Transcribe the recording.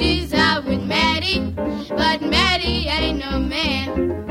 she's out with Maddie, but Maddie ain't no man.